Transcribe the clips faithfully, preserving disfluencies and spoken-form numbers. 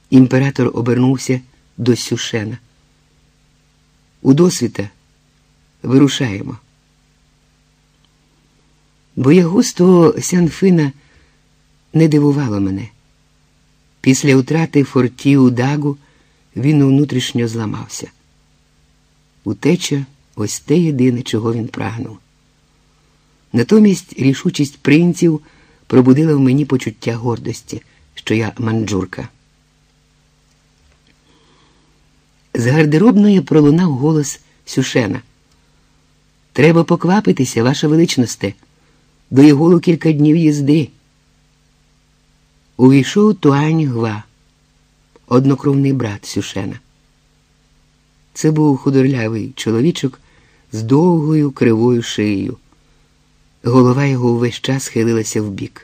Імператор обернувся до Сюшена. «У досвіта вирушаємо». Боягузтво Сян-Фина не дивувало мене. Після втрати фортів Дагу він внутрішньо зламався. Утеча – ось те єдине, чого він прагнув. Натомість рішучість принців пробудила в мені почуття гордості, що я манджурка. З гардеробної пролунав голос Сюшена. «Треба поквапитися, ваша величносте. До Єголу кілька днів їзди». Увійшов Туань Гва, однокровний брат Сюшена. Це був худорлявий чоловічок з довгою кривою шиєю. Голова його увесь час хилилася вбік.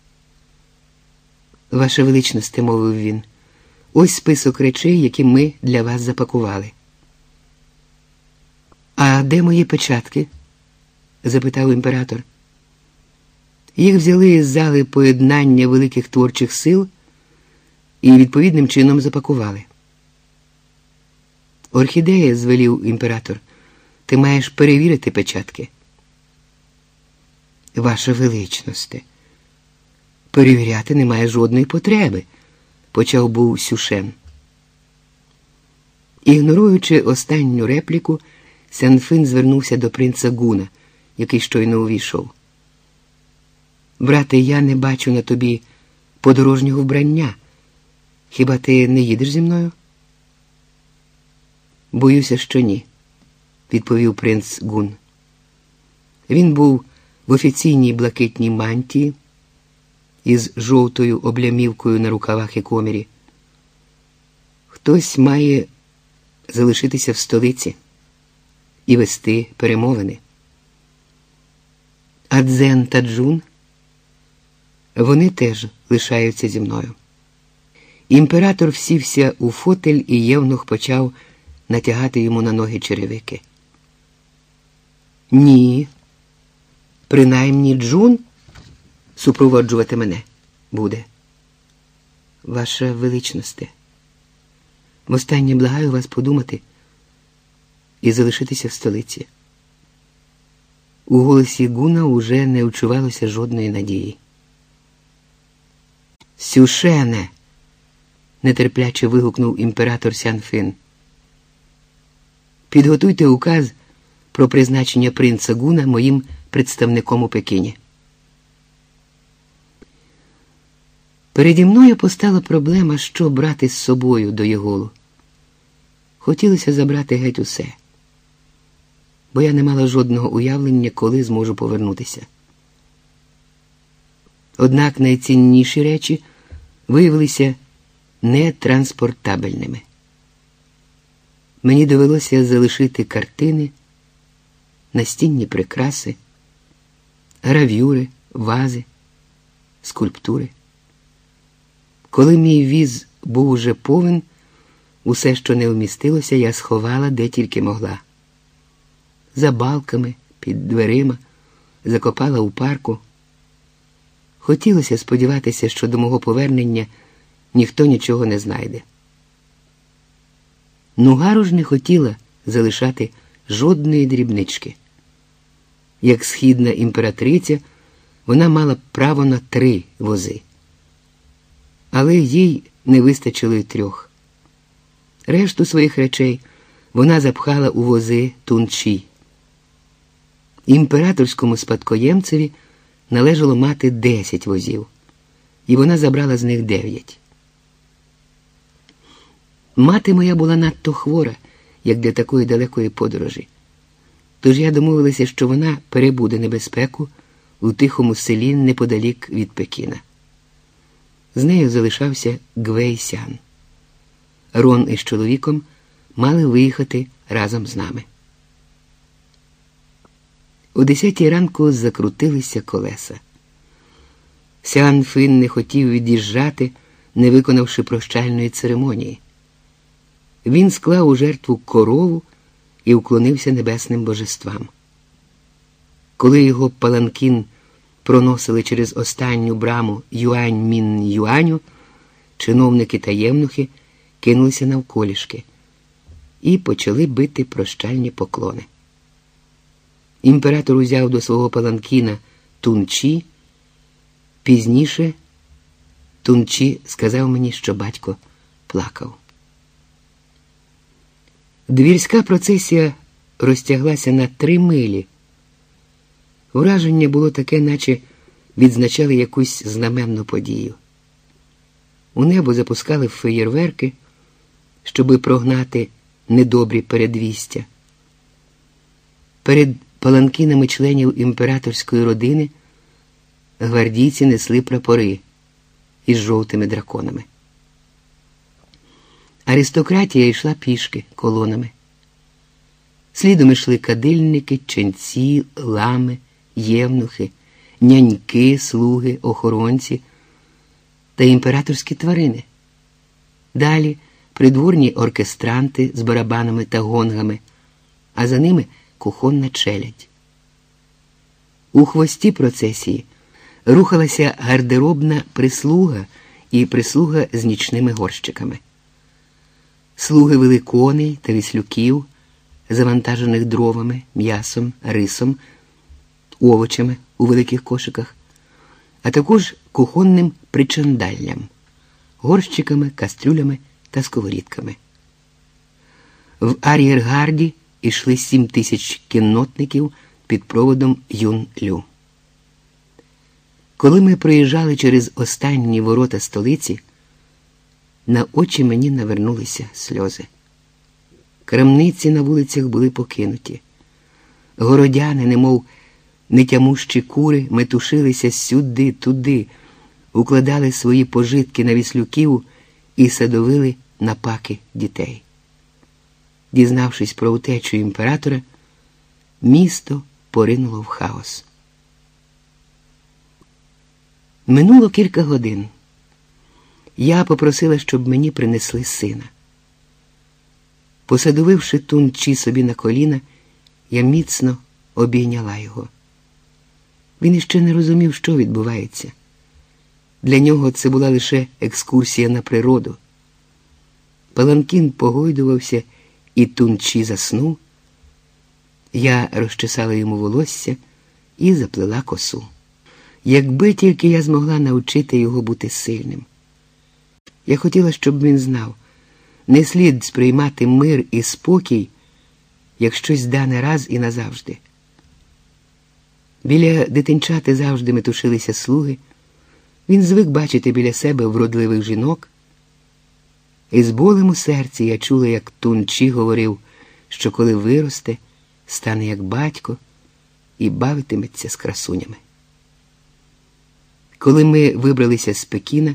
«Ваша величносте», – мовив він, – «ось список речей, які ми для вас запакували». «А де мої печатки?» – запитав імператор. Їх взяли з зали поєднання великих творчих сил і відповідним чином запакували. «Орхідея», – звелів імператор, – «ти маєш перевірити печатки». «Ваша величносте, перевіряти немає жодної потреби», – почав був Сюшен. Ігноруючи останню репліку, Сян-Фин звернувся до принца Гуна, який щойно увійшов. «Брате, я не бачу на тобі подорожнього вбрання. Хіба ти не їдеш зі мною?» «Боюся, що ні», – відповів принц Гун. Він був в офіційній блакитній мантії із жовтою облямівкою на рукавах і комірі. Хтось має залишитися в столиці і вести перемовини. А Цзен та Джун, вони теж лишаються зі мною. Імператор всівся у фотель, і євнух почав натягати йому на ноги черевики. «Ні, принаймні Джун супроводжувати мене буде». «Ваша величносте, востаннє благаю вас подумати і залишитися в столиці». У голосі Гуна уже не вчувалося жодної надії. «Сюшене!» – нетерпляче вигукнув імператор Сян-Фин. «Підготуйте указ про призначення принца Гуна моїм представником у Пекіні». Переді мною постала проблема, що брати з собою до Єголу. Хотілося забрати геть усе, бо я не мала жодного уявлення, коли зможу повернутися. Однак найцінніші речі виявилися нетранспортабельними. Мені довелося залишити картини, настінні прикраси, гравюри, вази, скульптури. Коли мій віз був уже повен, усе, що не вмістилося, я сховала, де тільки могла. За балками, під дверима, закопала у парку. Хотілося сподіватися, що до мого повернення ніхто нічого не знайде. Нугару ж не хотіла залишати жодної дрібнички. Як східна імператриця, вона мала право на три вози. Але їй не вистачило й трьох. Решту своїх речей вона запхала у вози Тунчі. Імператорському спадкоємцеві належало мати десять возів, і вона забрала з них дев'ять. Мати моя була надто хвора, як для такої далекої подорожі. Тож я домовилася, що вона перебуде небезпеку у тихому селі неподалік від Пекіна. З нею залишався Гвей Сян. Рон із чоловіком мали виїхати разом з нами. О десятій ранку закрутилися колеса. Сян-Фин не хотів від'їжджати, не виконавши прощальної церемонії. Він склав у жертву корову і вклонився небесним божествам. Коли його паланкін проносили через останню браму Юань-Мін-Юаню, чиновники та євнухи кинулися навколішки і почали бити прощальні поклони. Імператор узяв до свого паланкіна Тунчі. Пізніше Тунчі сказав мені, що батько плакав. Двірська процесія розтяглася на три милі. Враження було таке, наче відзначали якусь знаменну подію. У небо запускали феєрверки, щоби прогнати недобрі передвістя. Перед паланкінами членів імператорської родини гвардійці несли прапори із жовтими драконами. Аристократія йшла пішки колонами. Слідом йшли кадильники, ченці, лами, євнухи, няньки, слуги, охоронці та імператорські тварини. Далі придворні оркестранти з барабанами та гонгами, а за ними кухонна челядь. У хвості процесії рухалася гардеробна прислуга і прислуга з нічними горщиками. Слуги вели коней та віслюків, завантажених дровами, м'ясом, рисом, овочами у великих кошиках, а також кухонним причандаллям, горщиками, кастрюлями та сковорідками. В ар'єргарді йшли сім тисяч кіннотників під проводом Юн-Лю. Коли ми проїжджали через останні ворота столиці, на очі мені навернулися сльози. Крамниці на вулицях були покинуті. Городяни, немов нетямущі кури, метушилися сюди-туди, укладали свої пожитки на віслюків і садовили на паки дітей. Дізнавшись про утечу імператора, місто поринуло в хаос. Минуло кілька годин. Я попросила, щоб мені принесли сина. Посадовивши Тунчі собі на коліна, я міцно обійняла його. Він іще не розумів, що відбувається. Для нього це була лише екскурсія на природу. Паланкін погойдувався, і Тунчі заснув. Я розчесала йому волосся і заплела косу. Якби тільки я змогла навчити його бути сильним. Я хотіла, щоб він знав, не слід сприймати мир і спокій, як щось дане раз і назавжди. Біля дитинчати завжди метушилися слуги. Він звик бачити біля себе вродливих жінок. І з болем у серці я чула, як Тунчі говорив, що коли виросте, стане як батько і бавитиметься з красунями. Коли ми вибралися з Пекіна,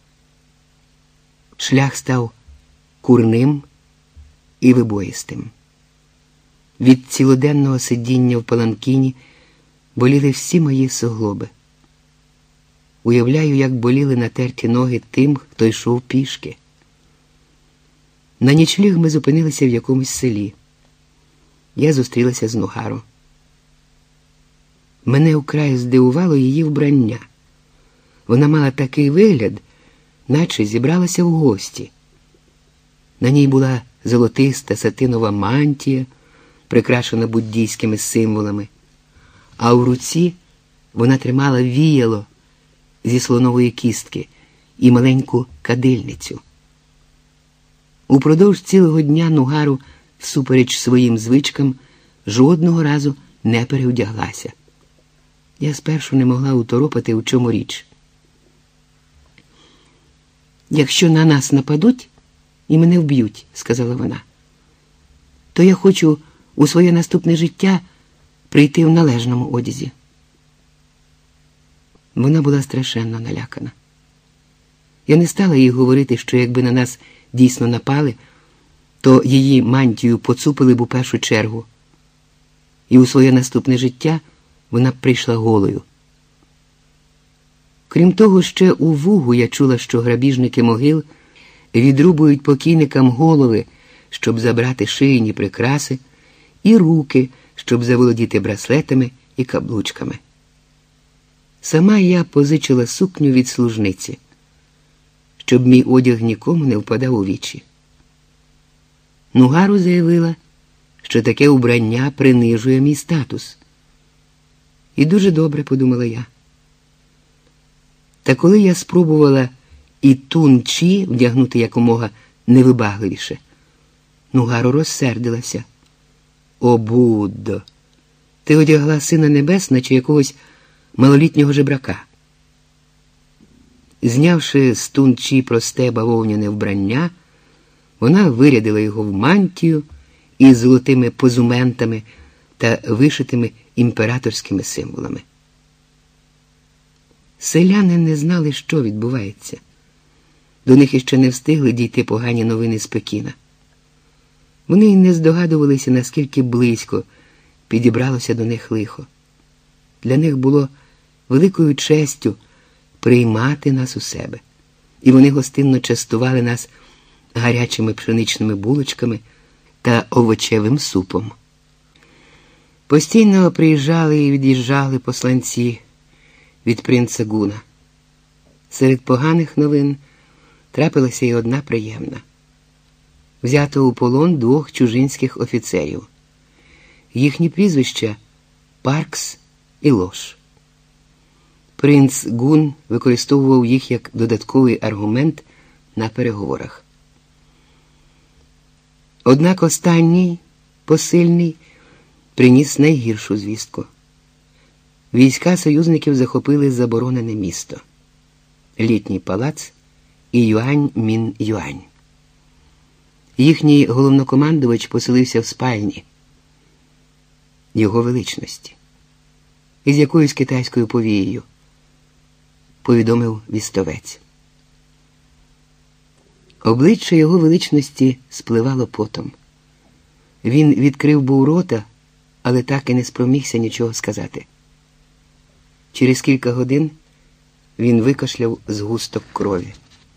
шлях став курним і вибоїстим. Від цілоденного сидіння в паланкіні боліли всі мої суглоби. Уявляю, як боліли натерті ноги тим, хто йшов пішки. На нічліг ми зупинилися в якомусь селі. Я зустрілася з Нугару. Мене вкрай здивувало її вбрання. Вона мала такий вигляд, наче зібралася в гості. На ній була золотиста сатинова мантія, прикрашена буддійськими символами, а в руці вона тримала віяло зі слонової кістки і маленьку кадильницю. Упродовж цілого дня Нугару, всупереч своїм звичкам, жодного разу не переодяглася. Я спершу не могла уторопати, у чому річ. «Якщо на нас нападуть і мене вб'ють, — сказала вона, — то я хочу у своє наступне життя прийти в належному одязі». Вона була страшенно налякана. Я не стала їй говорити, що якби на нас дійсно напали, то її мантію поцупили б у першу чергу, і у своє наступне життя вона б прийшла голою. Крім того, ще у Вугу я чула, що грабіжники могил відрубують покійникам голови, щоб забрати шийні прикраси, і руки, щоб заволодіти браслетами і каблучками. Сама я позичила сукню від служниці. щоб мій одяг нікому не впадав у вічі. Нугару заявила, що таке убрання принижує мій статус. І дуже добре, подумала я. Та коли я спробувала і тун-чі вдягнути якомога невибагливіше, Нугару розсердилася. О, Буддо! Ти одягла Сина Небес, наче якогось малолітнього жебрака. Знявши з тун-чі просте бавовняне вбрання, вона вирядила його в мантію із золотими позументами та вишитими імператорськими символами. Селяни не знали, що відбувається. До них іще не встигли дійти погані новини з Пекіна. Вони й не здогадувалися, наскільки близько підібралося до них лихо. Для них було великою честю приймати нас у себе, і вони гостинно частували нас гарячими пшеничними булочками та овочевим супом. Постійно приїжджали і від'їжджали посланці від принца Гуна. Серед поганих новин трапилася й одна приємна. Взято у полон двох чужинських офіцерів. Їхні прізвища – Паркс і Лош. Принц Гун використовував їх як додатковий аргумент на переговорах. Однак останній, посильний, приніс найгіршу звістку. Війська союзників захопили заборонене місто – Літній палац і Юань-Мін-Юань. Їхній головнокомандувач поселився в спальні Його Величності із якоюсь китайською повією, повідомив вістовець. Обличчя Його Величності спливало потом. Він відкрив був рота, але так і не спромігся нічого сказати. Через кілька годин він викашляв згусток крові.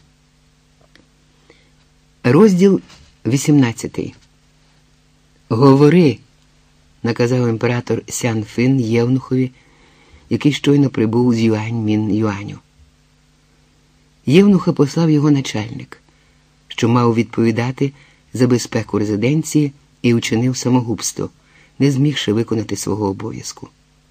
Розділ вісімнадцятий. «Говори», – наказав імператор Сян Фин Євнухові, який щойно прибув з Юань-Мін-Юаню. Євнуха послав його начальник, що мав відповідати за безпеку резиденції, і учинив самогубство, не змігши виконати свого обов'язку.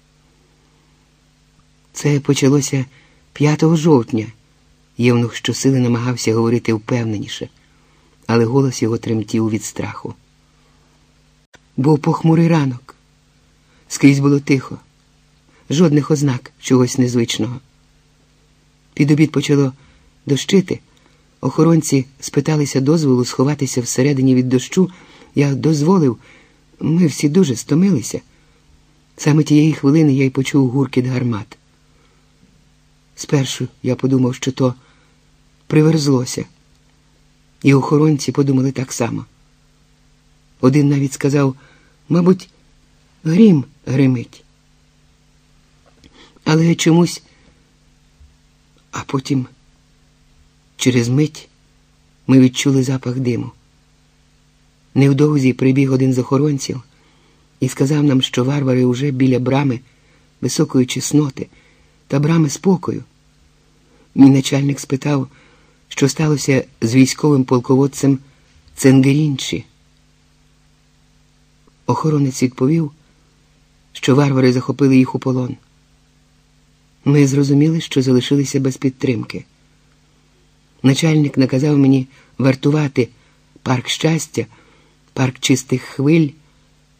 Це почалося п'ятого жовтня. Євнух щосили намагався говорити впевненіше, але голос його тремтів від страху. Був похмурий ранок. Скрізь було тихо. Жодних ознак чогось незвичного. Під обід почало дощити. Охоронці спиталися дозволу сховатися всередині від дощу. Я дозволив. Ми всі дуже стомилися. Саме тієї хвилини я й почув гуркіт гармат. Спершу я подумав, що то приверзлося. І охоронці подумали так само. Один навіть сказав, мабуть, грім гримить. Але чомусь... А потім, через мить, ми відчули запах диму. Невдовзі прибіг один з охоронців і сказав нам, що варвари уже біля брами високої чесноти та брами спокою. Мій начальник спитав, що сталося з військовим полководцем Ценгерінчі. Охоронець відповів, що варвари захопили їх у полон. Ми зрозуміли, що залишилися без підтримки. Начальник наказав мені вартувати парк щастя, парк чистих хвиль